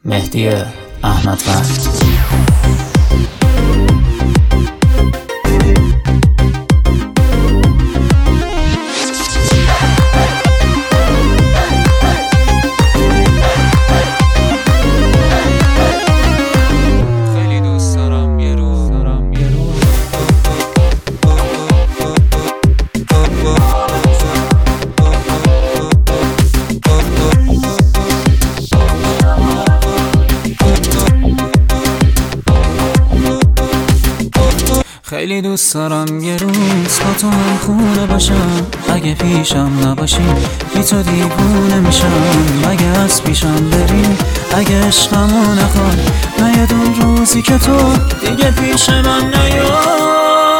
مهدی احمدوند. خیلی دوست دارم یه روز با تو هم خونه باشم، اگه پیشم نباشی بی تو دیوونه میشم. اگه از پیشم بری، اگه عشقمو نخوای، نیاد اون روزی که تو دیگه پیش من نیای.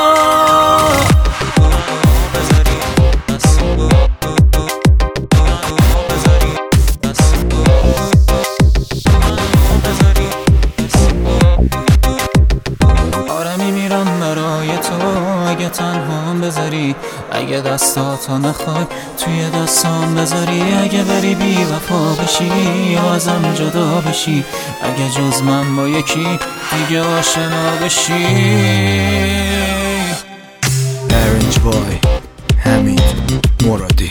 اگه تنهام بذاری، اگه دستاتو نخوای توی دستام بذاری، اگه بری بی وفا بشی یا ازم جدا بشی، اگه جز من با یکی دیگه آشنا بشی. نارنج بای حمید مرادی.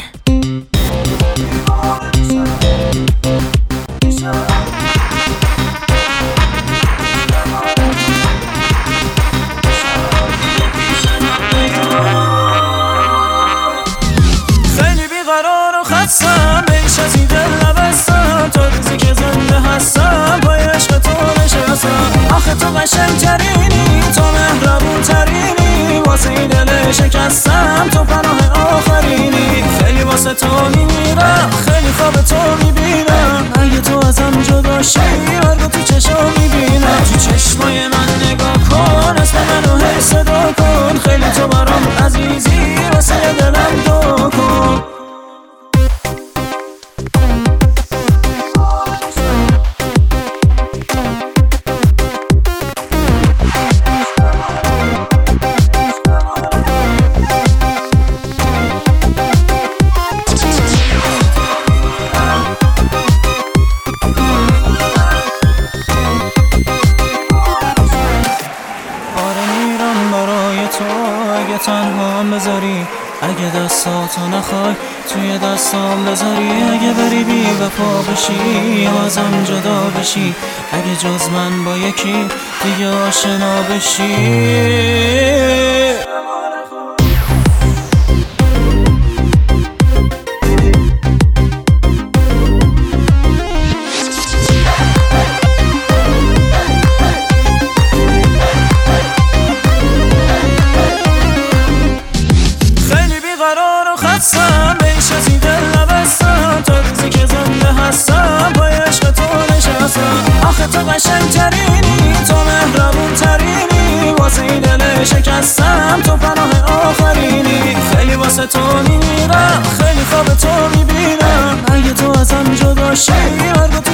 بیش از این دل نبستم، تا روزی که زنده هستم پای عشق تو نشستم. آخه تو قشنگ ترینی، تو مهربون ترینی، واسه این دل شکستم تو پناه آخرینی. خیلی واسه تو میمیرم، خیلی خواب تو میبینم، اگه تو ازم جدا شی مرگ تو چشم میبینم. تو چشمای من نگاه کن، اسم منو هی صدا کن، خیلی تو برام عزیزی، واسه دلم دو کن. اگه تنهام بذاری، اگه دستاتو نخوای توی دستام بذاری، اگه بری بی وفا بشی یا ازم جدا بشی، اگه جز من با یکی دیگه آشنا بشی. بیش از این دل نبستم، تا روزی که زنده هستم پای عشق تو نشستم. آخه تو قشنگ ترینی، تو مهربون ترینی، واسه این دل شکستم تو پناه آخرینی. خیلی واسه تو میمیرم، خیلی خواب تو میبینم، اگه تو ازم جدا شی